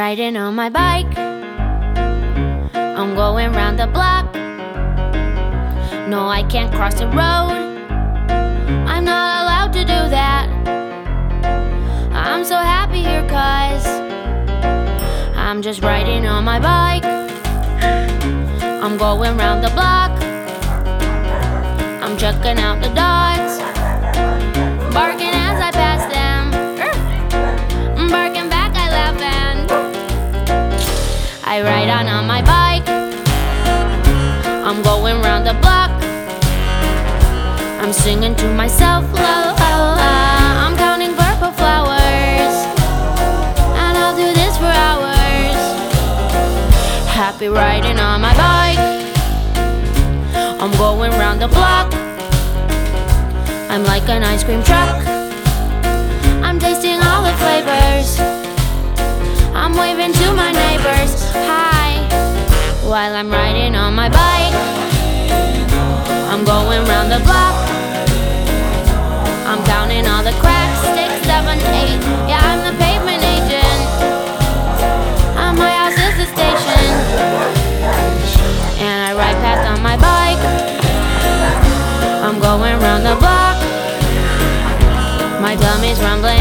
riding on my bike. I'm going round the block. No, I can't cross the road. I'm not allowed to do that. I'm so happy here 'cause I'm just riding on my bike. I'm going round the block. I'm checking out the dogs, barking as I pass them. Barking back, I laugh and I ride on my bike. I'm going round the block. I'm singing to myself, la la la. I'm counting purple flowers, and I'll do this for hours. Happy riding on my bike. I'm going round the block. I'm like an ice cream truck. I'm tasting all the flavors. I'm waving to my neighbors, hi, while I'm riding on my bike. I'm going round the block. I'm counting all the cracks, 6, 7, 8. Yeah, I'm the pavement agent. My house is the station, and I ride past on my bike. I'm going round the block. My tummy's rumbling.